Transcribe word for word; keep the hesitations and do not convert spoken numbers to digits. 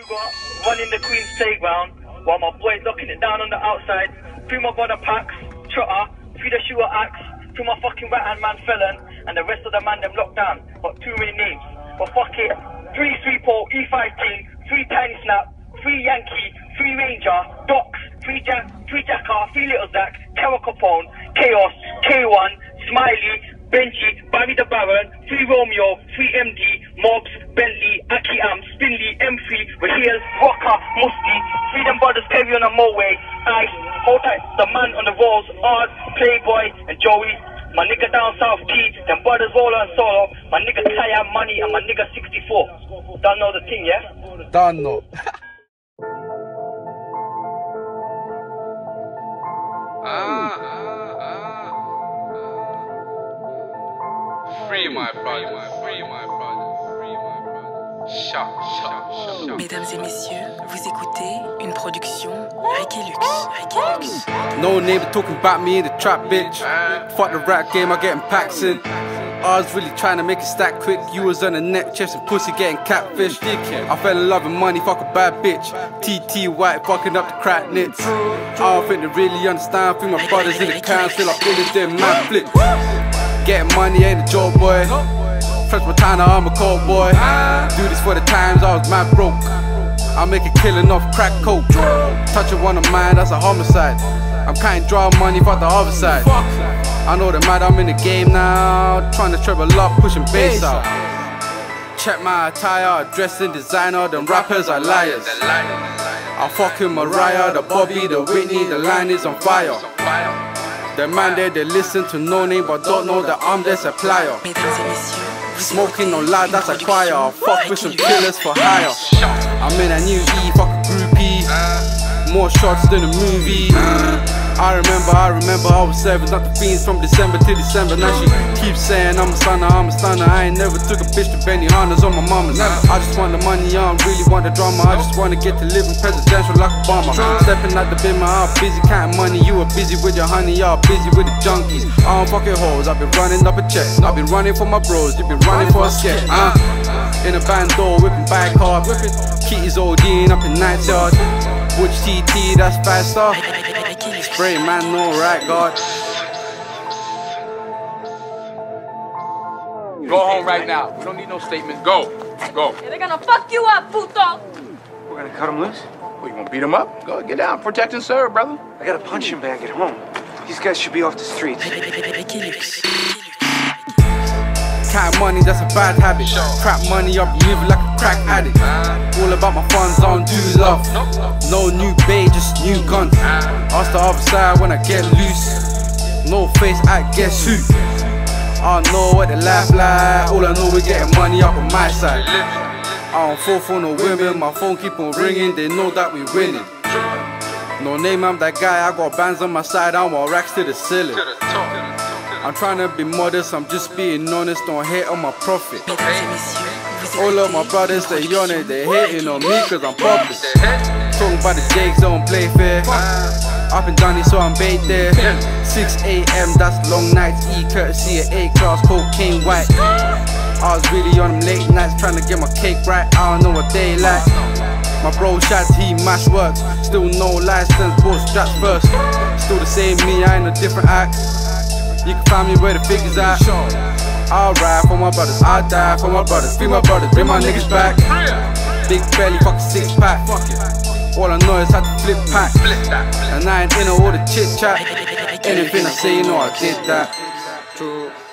got running the Queen's playground while my boys locking it down on the outside. Free my brother Pax, Trotter, free the shooter Axe, free my fucking right hand man Felon, and the rest of the man them locked down. Got too many names. But fuck it. Three three four E fifteen, three Tiny Snap, three Yankee, three Ranger, Docs, three Jack, three Jackar, three Little Zach, Terra Capone, Chaos, K one, Smiley, Benji, Barry the Baron, three Romeo, three M D, Mobs, Bentley, Aki Am, Spinley, M three, Raheel, Rocker, Musti, three them brothers carry on a Moe, Ice, hold tight, the man on the rolls, Oz, Playboy, and Joey. My nigga down south key, them brothers roll on solo. My nigga Taya Money and my nigga sixty-four. Don't know the thing, yeah? Don't know. ah, ah, ah. Free my brother, free my brother, free my brother. Shut, shut, shut. Mesdames et messieurs, vous écoutez une production Rikilux. Rikilux. No neighbor talking about me in the trap, bitch. Fuck the rap game, I getting packs in. I was really trying to make it stack quick. You was on the neck, chasing pussy, getting catfish. I fell in love with money, fuck a bad bitch. T T White, fucking up the crack nits. I don't think they really understand. Feel my brothers in the council, I feel it, them man flip. Getting money ain't a joke, boy. Fresh Montana, I'm a cold boy. Do this for the times I was mad broke. I make a killing off crack coke. Touching one of mine, that's a homicide. I'm counting draw money for the other side. I know the mad, I'm in the game now. Trying to treble up, pushing bass out. Check my attire, dressed in designer. Them rappers are liars. I fucking Mariah, the Bobby, the Whitney. The line is on fire. The man there, they listen to no name but don't know that I'm their supplier. Smoking no loud, that's a choir. I fuck with some killers for hire. I'm in a new E, fuck a groupie. More shots than a movie. I remember, I remember I was seven, not the fiends from December to December. Now she keeps saying I'm a stunner, I'm a stunner. I ain't never took a bitch to Benny Hunters on my mama's. I just want the money, I don't really want the drama. I just wanna get to live in presidential like Obama. Stepping out the bin, I'm busy counting money. You were busy with your honey, y'all busy with the junkies. I don't fucking hoes, I've been running up a check. I've been running for my bros, you been running for a sketch. uh. In a band door, whipping bike hard. Kitty's ODing up in night yard. Butch T T, that's five star. Spray man, no right guard. Go home right now. We don't need no statements. Go. Go. Yeah, they're gonna fuck you up, puto! We're gonna cut him loose? What, you gonna beat him up? Go, get down. Protect and serve, brother. I got a punching bag at home. These guys should be off the streets. Count money, that's a bad habit. Crap money, I'll be moving like a crack addict. All about my funds, I don't do love. No new bae, just new guns. Ask the other side when I get loose. No face, I guess who? I don't know what the life like. All I know we getting money up on my side. I don't fall for no women, my phone keep on ringing. They know that we winning. No name, I'm that guy. I got bands on my side, I want racks to the ceiling. I'm trying to be modest, I'm just being honest. Don't hate on my profit. All of my brothers, they on it. They hating on me cause I'm popular. Talking about the Jakes, don't play fair. Up and down it, so I'm bait there. six A M, that's long nights. E courtesy of A-class, cocaine white. I was really on them late nights, trying to get my cake right. I don't know what they like. My bro shots, he mash works. Still no license, bought straps first. Still the same me, I ain't a different act. You can find me where the figures at. I'll ride for my brothers, I'll die for my brothers. Free my brothers, bring my niggas back. Big belly, fuck a six pack. All I know is how to flip pack. And I ain't in all the chit chat. Anything I say, you know I did that. True.